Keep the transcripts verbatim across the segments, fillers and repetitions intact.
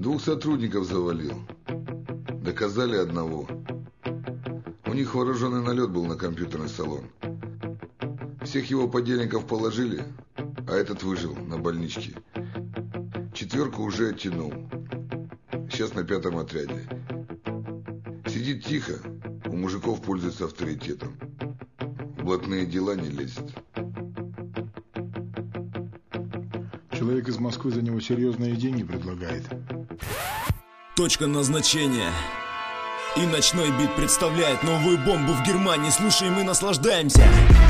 Двух сотрудников завалил. Доказали одного. У них вооруженный налет был на компьютерный салон. Всех его подельников положили, а этот выжил на больничке. Четверку уже оттянул. Сейчас на пятом отряде. Сидит тихо, у мужиков пользуется авторитетом. В блатные дела не лезет. Человек из Москвы за него серьезные деньги предлагает. Точка назначения. И ночной бит представляет новую бомбу в Германии. Слушаем и наслаждаемся.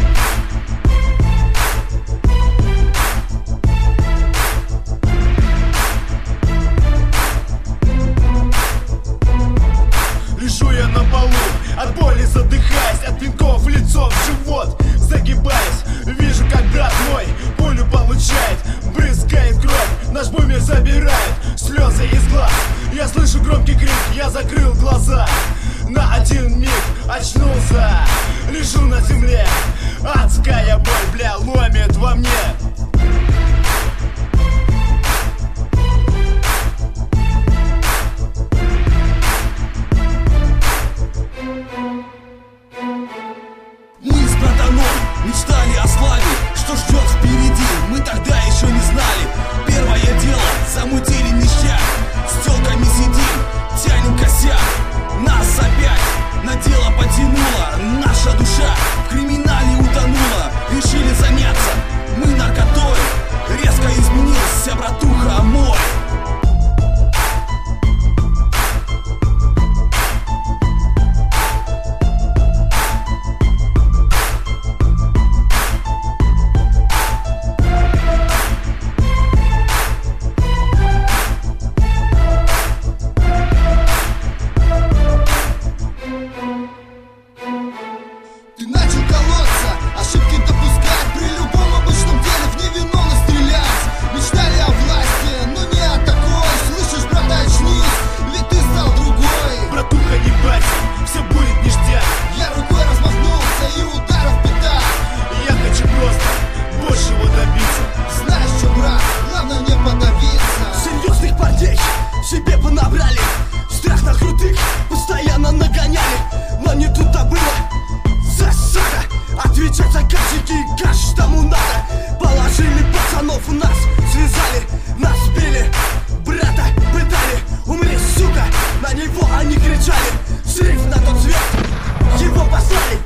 Лежу я на полу, от боли задыхаясь, от пинков в лицо, в живот загибаясь. Вижу, как брат мой пулю получает, брызгает кровь, наш бумер забирает слезы из глаз. Я слышу громкий крик, я закрыл глаза. На один миг очнулся, лежу на земле. Адская боль, бля, ломит во мне. Мы с братаном мечтали о славе, что ждет впереди, мы тогда еще не знали. Первое дело, замутили ништяк, с телками сидим, тянем косяк. Нас опять на дело потянуло, наша душа в криминале утонула. Решили заняться мы наркотой, резко изменился братуха мой. Себе понабрали, страх на крутых постоянно нагоняли. Но не тут-то было, засада. Отвечать заказчики, каш тому надо. Положили пацанов у нас, связали, нас били, брата пытали. Умри, сука, на него они кричали. Взрыв на тот свет, его послали.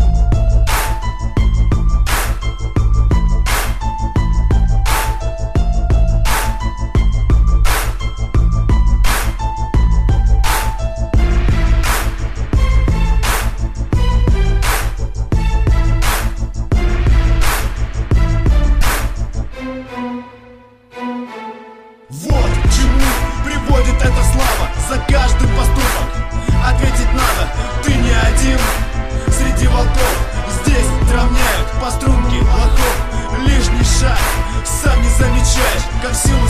Вот к чему приводит эта слава. За каждый поступок ответить надо. Ты не один среди волков. Здесь равняют по струнке лохов. Лишний шаг, сам не замечаешь, как силу